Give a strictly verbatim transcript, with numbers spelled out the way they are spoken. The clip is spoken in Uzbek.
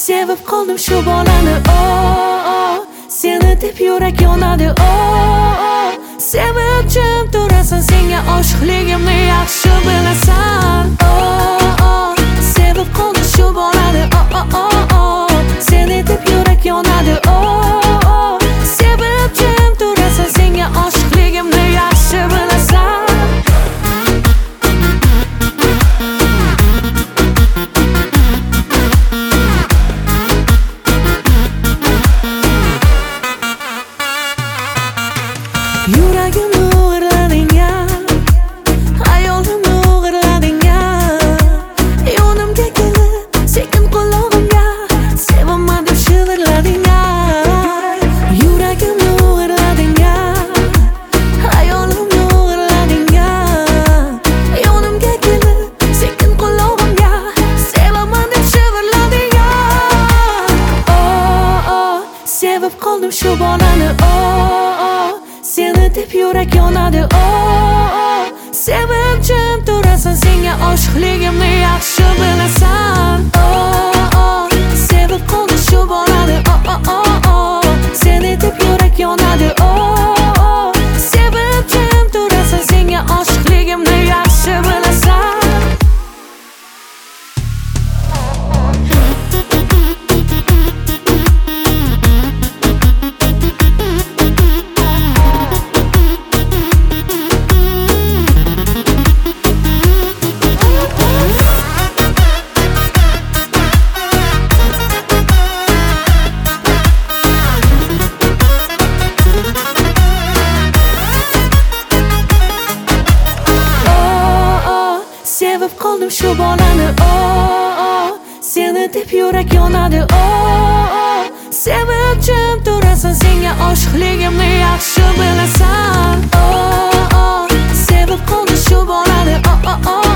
sevib qoldim shu bolani, oh, seni deb yurak yonadi, oh, sevib jim turasan, senga oshiqligimni yaxshi bilasan, oh, sevib qoldim shu bolani, oh, seni deb yurak yonadi, oh, sevib jim turasan, senga oshiqligimni yaxshi bilasan. Yuragimni o'g'irlading ya, hayolimni o'g'irlading ya, yonimga kelib sekin qulog'imga sevaman deb shivirlading ya. Yuragimni o'g'irlading ya, hayolimni o'g'irlading ya, yonimga kelib sekin qulog'imga sevaman deb shivirlading ya. Oh, oh, sevib qoldim shu bolani, oh, seni deb yurak yonadi, oh, sevib jim turasan, senga oshiqligimni yaxshi bilasan, oh, sevib qoldim shu bolani, oh, seni deb yurak yonadi, oh, sevib jim turasan, senga oshiqligimni yaxshi bilasan. Sevib qoldim shu bolani, oh, seni deb yurak yonadi, oh, sevib jim turasan, senga oshiqligimni yaxshi bilasan, oh, sevib qoldim shu bolani, oh